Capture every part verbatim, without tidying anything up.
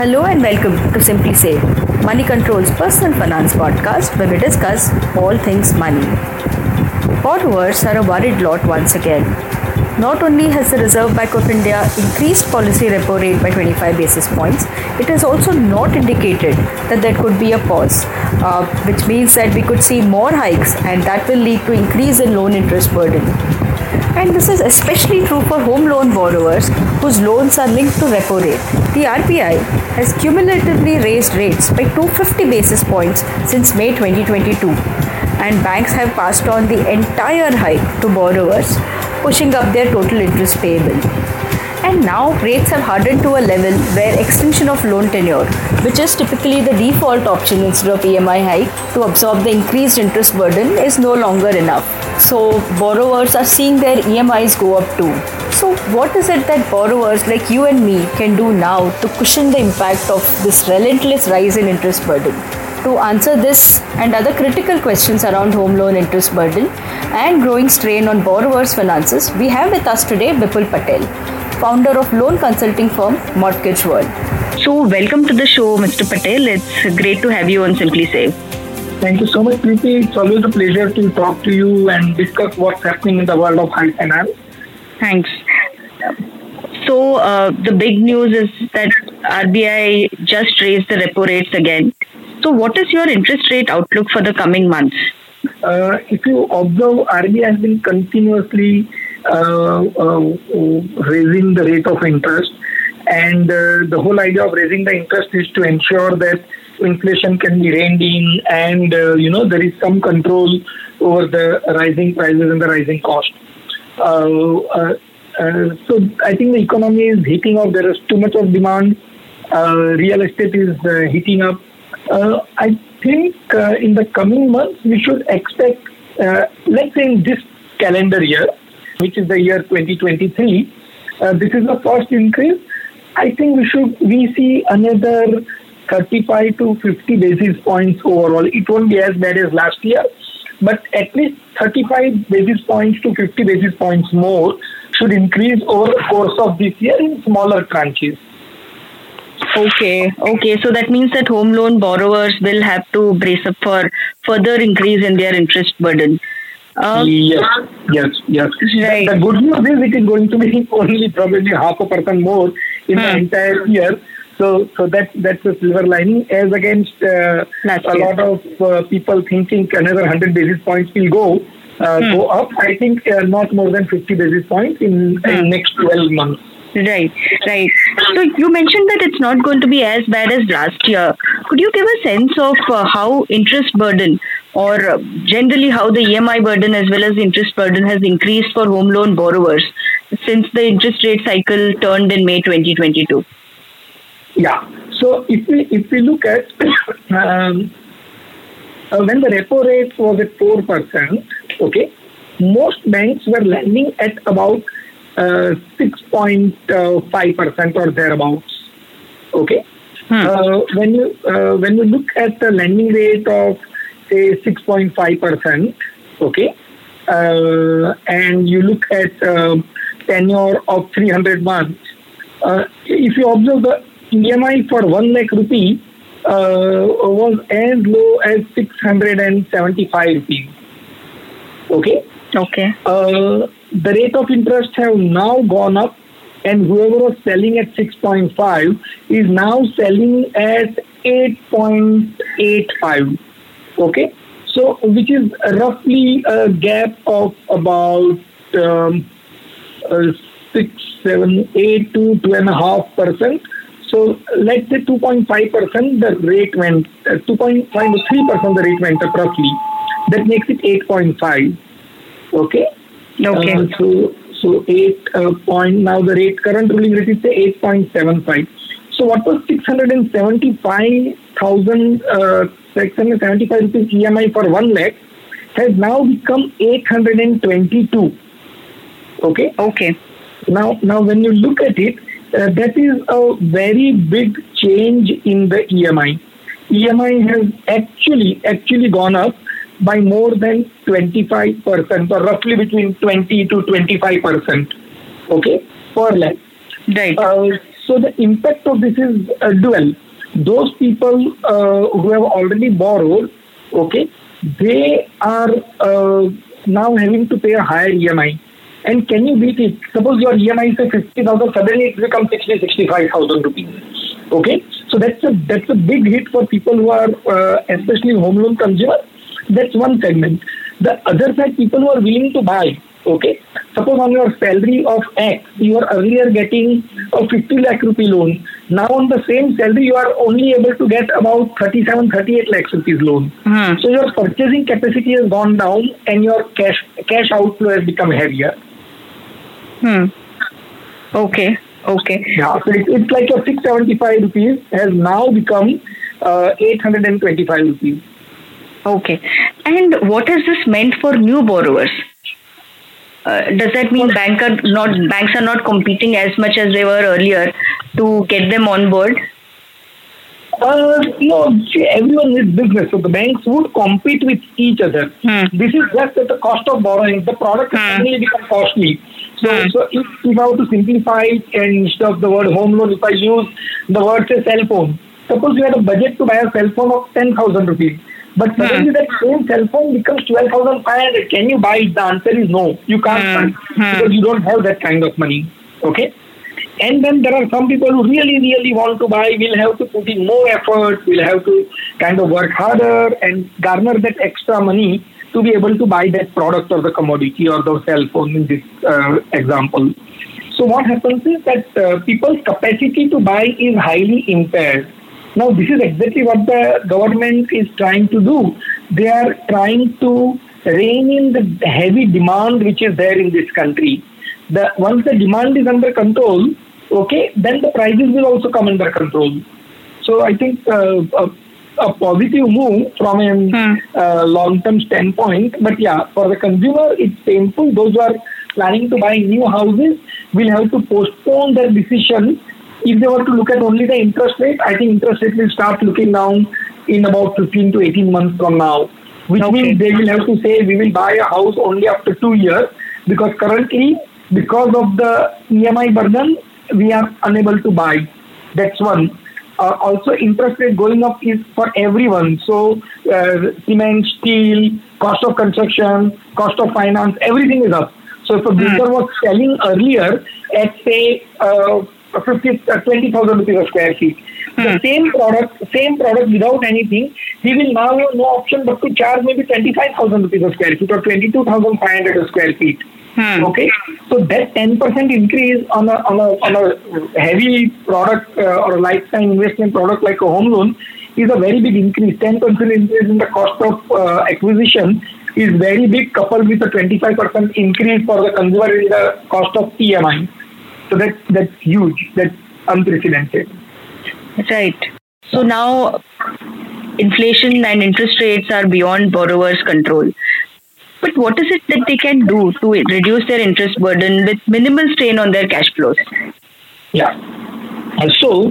Hello and welcome to Simply Save, Money Control's personal finance podcast where we discuss all things money. Borrowers are a worried lot once again. Not only has the Reserve Bank of India increased policy repo rate by twenty-five basis points, it has also not indicated that there could be a pause, uh, which means that we could see more hikes and that will lead to increase in loan interest burden. And this is especially true for home loan borrowers whose loans are linked to repo rate. The R B I has cumulatively raised rates by two hundred fifty basis points since May twenty twenty-two, and banks have passed on the entire hike to borrowers, pushing up their total interest payable. And now rates have hardened to a level where extension of loan tenure, which is typically the default option instead of E M I hike to absorb the increased interest burden, is no longer enough. So borrowers are seeing their E M Is go up too. So what is it that borrowers like you and me can do now to cushion the impact of this relentless rise in interest burden? To answer this and other critical questions around home loan interest burden and growing strain on borrowers' finances, we have with us today Vipul Patel, founder of loan consulting firm Mortgage World. So welcome to the show, Mister Patel. It's great to have you on Simply Save. Thank you so much, Preeti. It's always a pleasure to talk to you and discuss what's happening in the world of high finance. Thanks. So uh, the big news is that R B I just raised the repo rates again. So what is your interest rate outlook for the coming months? Uh, if you observe, R B I has been continuously uh, uh, raising the rate of interest, and uh, the whole idea of raising the interest is to ensure that inflation can be reined in, and uh, you know there is some control over the rising prices and the rising cost. Uh, uh, uh, so I think the economy is heating up. There is too much of demand. Uh, real estate is uh, heating up. Uh, I think uh, in the coming months we should expect, uh, let's say in this calendar year, which is the year twenty twenty-three, uh, this is the first increase. I think we should we see another thirty-five to fifty basis points overall. It won't be as bad as last year, but at least thirty-five basis points to fifty basis points more should increase over the course of this year in smaller tranches. Okay, okay. So that means that home loan borrowers will have to brace up for further increase in their interest burden. Uh, yes, yes, yes. Right. The good news is it is going to be only probably half a percent more in hmm. the entire year. So, so that that's a silver lining. As against uh, a lot of uh, people thinking another one hundred basis points will go uh, hmm. go up. I think uh, not more than fifty basis points in, hmm. in next twelve months. Right, right. So you mentioned that it's not going to be as bad as last year. Could you give a sense of uh, how interest burden or uh, generally how the E M I burden as well as the interest burden has increased for home loan borrowers since the interest rate cycle turned in May twenty twenty-two? Yeah. So if we if we look at um, uh, when the repo rate was at four percent, okay, most banks were lending at about uh, six point five percent or thereabouts. Okay. Hmm. Uh, when you uh, when you look at the lending rate of say six point five percent, okay, uh, and you look at uh, tenure of three hundred months, uh, if you observe the E M I for one lakh rupee uh, was as low as six hundred seventy-five rupees. Okay. Okay. Uh, the rate of interest have now gone up, and whoever was selling at six point five is now selling at eight point eight five. Okay. So, which is roughly a gap of about um, uh, six, seven, eight to two and a half percent. So let's say two point five percent the rate went, uh, two point five to three percent the rate went up roughly. That makes it eight point five. Okay? Okay. Uh, so, so eight uh, point, now the rate, current ruling rate is say eight point seven five. So what was six hundred seventy-five thousand, uh, six hundred seventy-five rupees E M I for one lakh has now become eight hundred twenty-two. Okay? Okay. Now, now when you look at it, Uh, that is a very big change in the E M I. E M I has actually actually gone up by more than twenty-five percent, or roughly between twenty to twenty-five percent. Okay, per lakh. Right. Uh, So the impact of this is uh, dual. Those people uh, who have already borrowed, okay, they are uh, now having to pay a higher E M I. And can you beat it? Suppose your E M I is fifty thousand, suddenly it becomes sixty, sixty-five thousand rupees. Okay, so that's a that's a big hit for people who are uh, especially home loan consumers. That's one segment. The other side, people who are willing to buy. Okay, suppose on your salary of X, you are earlier getting a fifty lakh rupee loan. Now on the same salary, you are only able to get about thirty-seven, thirty-eight lakhs rupees loan. Hmm. So your purchasing capacity has gone down and your cash cash outflow has become heavier. Hmm. Okay. Okay. Yeah, so it, it's like your six hundred seventy-five rupees has now become uh, eight hundred twenty-five rupees. Okay. And what has this meant for new borrowers? Uh, does that mean bank are not banks are not competing as much as they were earlier to get them on board? Uh, no, see, everyone needs business, so the banks would compete with each other. Hmm. This is just at the cost of borrowing. The product Hmm. has suddenly become costly. So, Hmm. so if, if I were to simplify it and instead of the word home loan, if I use the word say cell phone, suppose you had a budget to buy a cell phone of ten thousand rupees, but suddenly Hmm. that same cell phone becomes twelve thousand five hundred. Can you buy it? The answer is no. You can't Hmm. buy Hmm. because you don't have that kind of money. Okay. And then there are some people who really, really want to buy, will have to put in more effort, will have to kind of work harder and garner that extra money to be able to buy that product or the commodity or the cell phone in this uh, example. So what happens is that uh, people's capacity to buy is highly impaired. Now this is exactly what the government is trying to do. They are trying to rein in the heavy demand which is there in this country. The once the demand is under control, okay, then the prices will also come under control. So I think uh, a, a positive move from a Hmm. uh, long-term standpoint. But yeah, for the consumer, it's painful. Those who are planning to buy new houses will have to postpone their decision. If they were to look at only the interest rate, I think interest rate will start looking down in about fifteen to eighteen months from now, which Okay. means they will have to say we will buy a house only after two years because currently, because of the E M I burden, we are unable to buy. That's one. Uh, also, interest rate going up is for everyone. So, uh, cement, steel, cost of construction, cost of finance, everything is up. So, if a builder was selling earlier at say uh, fifty, uh, twenty thousand rupees a square feet, the same product, same product without anything, he will now have no option but to charge maybe twenty-five thousand rupees a square feet or twenty-two thousand five hundred a square feet. Hmm. Okay, so that ten percent increase on a on a on a heavy product uh, or a lifetime investment product like a home loan is a very big increase. ten percent increase in the cost of uh, acquisition is very big, coupled with a twenty-five percent increase for the consumer in the cost of E M I. So that that's huge. That's unprecedented. Right. So now inflation and interest rates are beyond borrowers' control. But what is it that they can do to reduce their interest burden with minimal strain on their cash flows? Yeah. Uh, So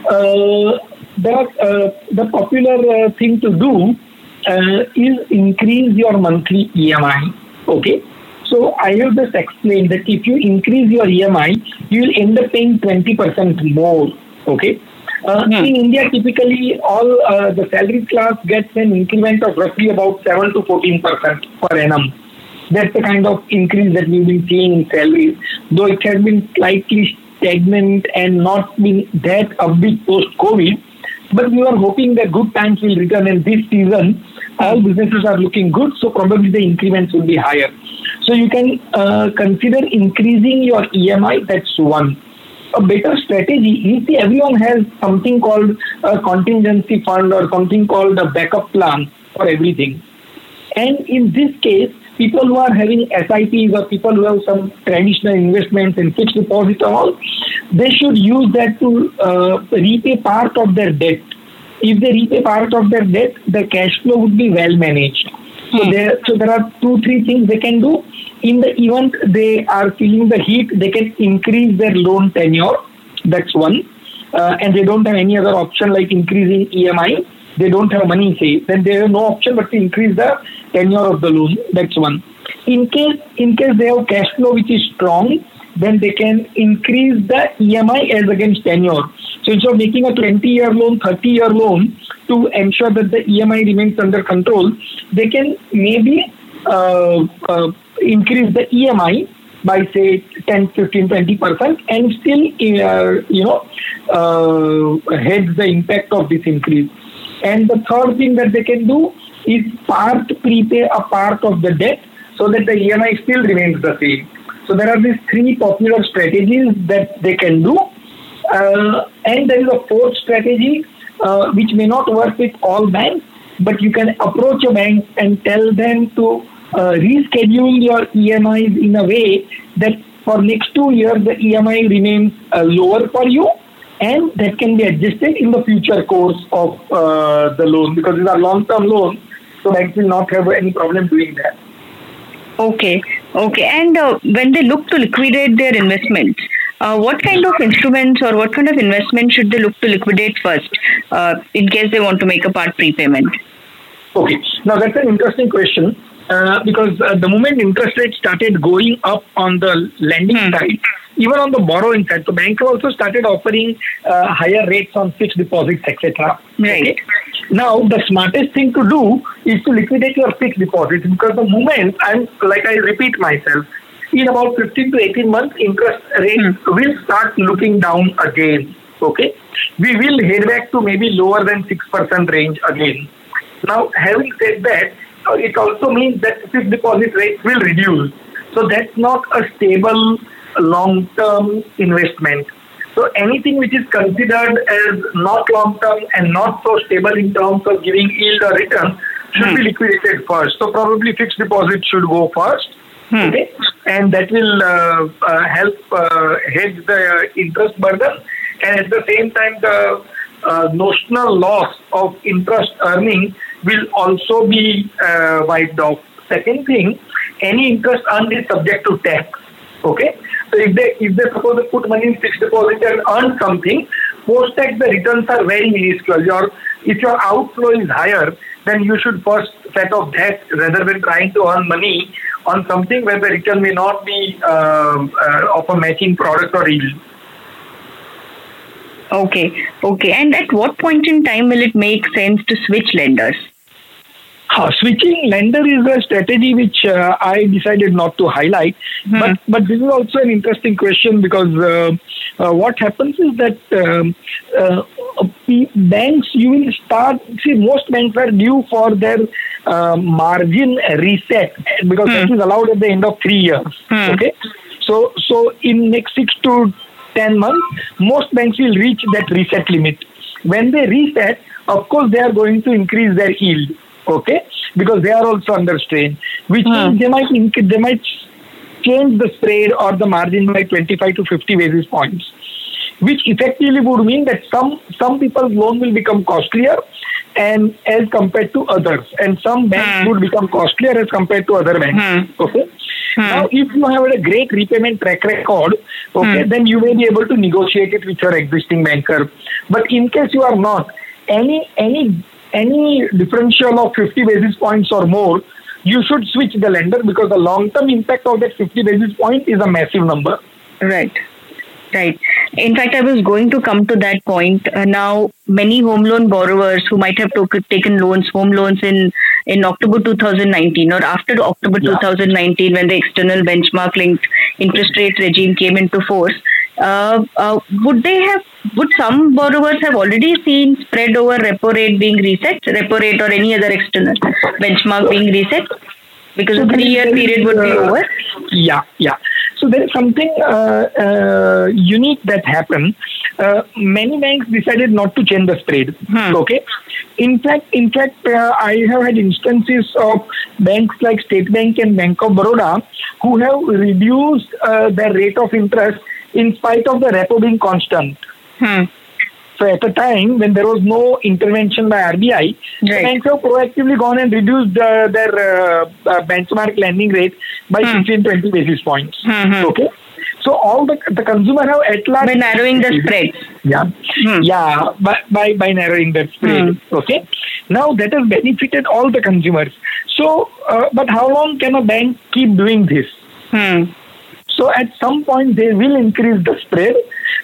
uh, the uh, the popular uh, thing to do uh, is increase your monthly E M I. Okay. So I have just explained that if you increase your E M I, you will end up paying twenty percent more. Okay. Uh, Hmm. In India, typically all uh, the salary class gets an increment of roughly about seven to fourteen percent per annum. That's the kind of increase that we've been seeing in salaries, though it has been slightly stagnant and not been that upbeat post-COVID. But we were hoping that good times will return, and this season all businesses are looking good, so probably the increments will be higher. So you can uh, consider increasing your E M I. That's one. A better strategy is, see, everyone has something called a contingency fund or something called a backup plan for everything. And in this case, people who are having S I Ps or people who have some traditional investments in fixed deposit and all, they should use that to uh, repay part of their debt. If they repay part of their debt, the cash flow would be well managed. So there, so there are two, three things they can do. In the event they are feeling the heat, they can increase their loan tenure. That's one. Uh, and they don't have any other option like increasing E M I. They don't have money, say, then they have no option but to increase the tenure of the loan. That's one. In case, in case they have cash flow which is strong then they can increase the E M I as against tenure. So instead of making a twenty-year loan, thirty-year loan to ensure that the E M I remains under control, they can maybe uh, uh, increase the E M I by say ten, fifteen, twenty percent and still, uh, you know, uh, hedge the impact of this increase. And the third thing that they can do is part prepay a part of the debt so that the E M I still remains the same. So there are these three popular strategies that they can do. Uh, and there is a fourth strategy uh, which may not work with all banks, but you can approach a bank and tell them to uh, reschedule your E M Is in a way that for next two years the E M I remains uh, lower for you, and that can be adjusted in the future course of uh, the loan, because these are long-term loans, so banks will not have any problem doing that. Okay, okay. And uh, when they look to liquidate their investments, uh, what kind of instruments or what kind of investment should they look to liquidate first uh, in case they want to make a part prepayment? Okay, now that's an interesting question uh, because uh, the moment interest rates started going up on the lending hmm. side, even on the borrowing side, the bank also started offering uh, higher rates on fixed deposits, et cetera. Right. Okay? Now, the smartest thing to do is to liquidate your fixed deposits, because the moment, I'm like I repeat myself, in about fifteen to eighteen months, interest rates hmm. will start looking down again. Okay, we will head back to maybe lower than six percent range again. Now, having said that, it also means that fixed deposit rates will reduce. So that's not a stable long-term investment. So anything which is considered as not long-term and not so stable in terms of giving yield or return should hmm. be liquidated first. So probably fixed deposit should go first. Hmm. Okay, and that will uh, uh, help uh, hedge the interest burden, and at the same time the uh, notional loss of interest earning will also be uh, wiped off. Second thing, any interest earned is subject to tax. Okay, so if they if they suppose they put money in fixed deposit and earn something, post tax the returns are very minuscule. Your if your outflow is higher, then you should first set off that rather than trying to earn money on something where the return may not be uh, uh, of a matching product or yield. Okay, okay. And at what point in time will it make sense to switch lenders? Uh, switching lender is a strategy which uh, I decided not to highlight. Hmm. But but this is also an interesting question, because uh, uh, what happens is that um, uh, banks, you will start, see, most banks are due for their uh, margin reset, because hmm. that is allowed at the end of three years. Hmm. Okay, so so in next six to ten months, most banks will reach that reset limit. When they reset, of course, they are going to increase their yield. Okay, because they are also under strain, which hmm. means they might inc- they might change the spread or the margin by twenty-five to fifty basis points, which effectively would mean that some some people's loan will become costlier and as compared to others, and some banks hmm. would become costlier as compared to other banks. Hmm. Okay. Hmm. Now, if you have a great repayment track record, okay, hmm. then you may be able to negotiate it with your existing banker. But in case you are not, any any any differential of fifty basis points or more, you should switch the lender, because the long-term impact of that fifty basis point is a massive number. Right. Right. In fact, I was going to come to that point. Uh, now, many home loan borrowers who might have to- taken loans, home loans in, in October two thousand nineteen or after October yeah. two thousand nineteen, when the external benchmark-linked interest rate regime came into force, uh, uh, would they have, would some borrowers have already seen spread over repo rate being reset, repo rate or any other external benchmark being reset? Because so the three-year period would be uh, over. Yeah, yeah. So there is something uh, uh, unique that happened. Uh, many banks decided not to change the spread. Hmm. Okay. In fact, in fact, uh, I have had instances of banks like State Bank and Bank of Baroda who have reduced uh, their rate of interest in spite of the repo being constant. Hmm. So at a time when there was no intervention by R B I, right. the banks have proactively gone and reduced uh, their uh, uh, benchmark lending rate by hmm. fifteen to twenty basis points. Mm-hmm. Okay. So all the the consumer have at large... By narrowing the spread. Yeah. Hmm. Yeah. By, by, by narrowing that spread. Hmm. Okay. Now that has benefited all the consumers. So, uh, but how long can a bank keep doing this? Hmm. So at some point they will increase the spread.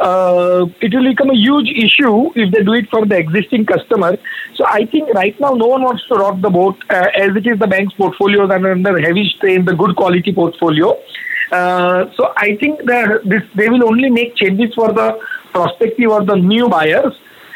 Uh, it will become a huge issue if they do it for the existing customer. So I think right now no one wants to rock the boat, uh, as it is the bank's portfolios are under heavy strain, the good quality portfolio. Uh, so I think that this they will only make changes for the prospective or the new buyers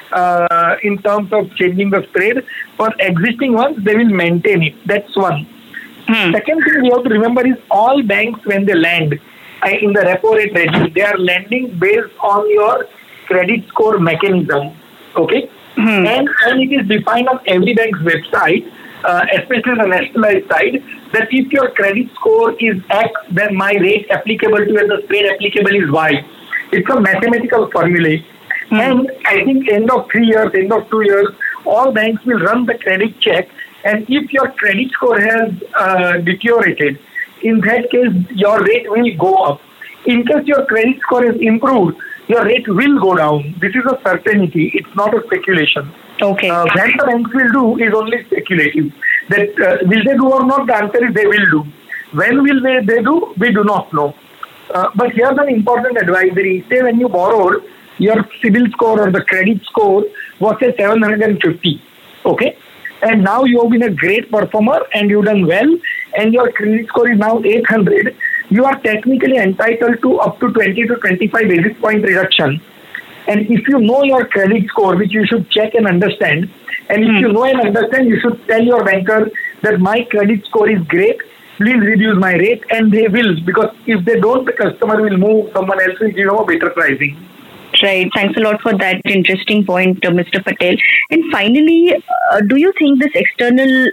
uh, in terms of changing the spread. For existing ones, they will maintain it. That's one. Hmm. Second thing we have to remember is all banks, when they lend uh, in the repo rate regime, they are lending based on your credit score mechanism. Okay, hmm. and and it is defined on every bank's website, uh, especially the nationalized side, that if your credit score is X, then my rate applicable to you and the spread applicable is Y. It's a mathematical formula. Hmm. And I think end of three years, end of two years, all banks will run the credit check. And if your credit score has uh, deteriorated, in that case, your rate will go up. In case your credit score has improved, your rate will go down. This is a certainty. It's not a speculation. Okay. Uh, what the banks will do is only speculative. That uh, will they do or not? The answer is they will do. When will they, they do? We do not know. Uh, but here's an important advisory. Say when you borrowed, your CIBIL score or the credit score was say seven hundred fifty. Okay. And now you have been a great performer and you've done well, and your credit score is now eight hundred. You are technically entitled to up to twenty to twenty-five basis point reduction. And if you know your credit score, which you should check and understand, and if hmm. you know and understand, you should tell your banker that my credit score is great, please reduce my rate, and they will, because if they don't, the customer will move, someone else will give them a better pricing. Right. Thanks a lot for that interesting point, uh, Mister Patel. And finally, uh, do you think this external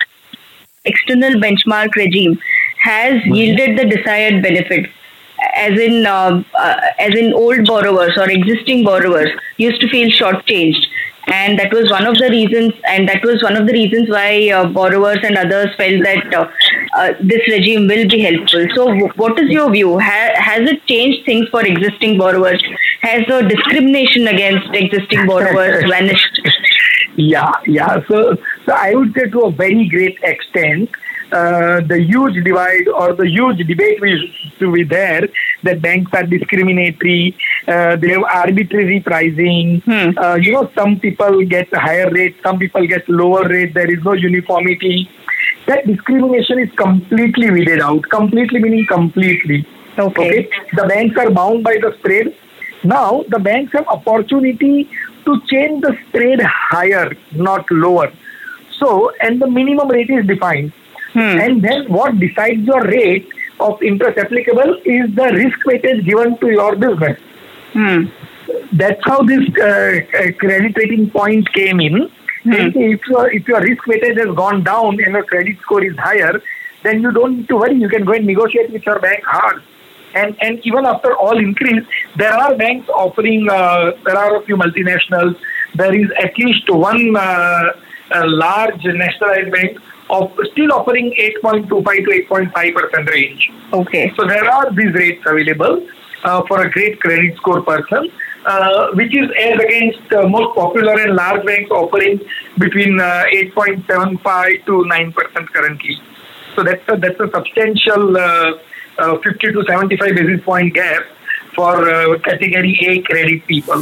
external benchmark regime has yielded the desired benefit? As in, uh, uh, as in old borrowers or existing borrowers used to feel shortchanged, and that was one of the reasons. And that was one of the reasons why uh, borrowers and others felt that uh, uh, this regime will be helpful. So, w- what is your view? Ha- has it changed things for existing borrowers? Has the discrimination against existing borrowers vanished? Yeah, yeah. So, so I would say to a very great extent, uh, the huge divide or the huge debate which to be there that banks are discriminatory, uh, they have arbitrary pricing. Hmm. Uh, you know, some people get higher rate, some people get lower rate. There is no uniformity. That discrimination is completely weeded out. Completely meaning completely. Okay. okay. The banks are bound by the spread. Now, the banks have opportunity to change the spread higher, not lower. So, and the minimum rate is defined. Hmm. And then what decides your rate of interest applicable is the risk weightage given to your business. Hmm. That's how this uh, credit rating point came in. Hmm. If, your, if your risk weightage has gone down and your credit score is higher, then you don't need to worry. You can go and negotiate with your bank hard. And and even after all increase, there are banks offering, uh, there are a few multinationals, there is at least one uh, large nationalized bank of still offering eight point two five to eight point five percent range. Okay. So there are these rates available uh, for a great credit score person, uh, which is as against uh, most popular and large banks offering between uh, eight point seven five to nine percent currently. So that's a, that's a substantial uh, Uh, fifty to seventy-five basis point gap for uh, category A credit people.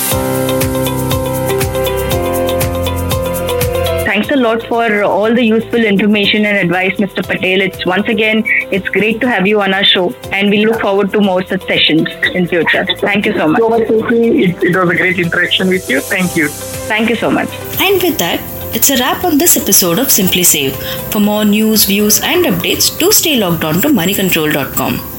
Thanks a lot for all the useful information and advice, Mister Patel. It's once again, it's great to have you on our show, and we look forward to more such sessions in future. Thank you so much. So much, it, it was a great interaction with you. Thank you. Thank you so much. And with that, it's a wrap on this episode of Simply Save. For more news, views, and updates, do stay logged on to money control dot com.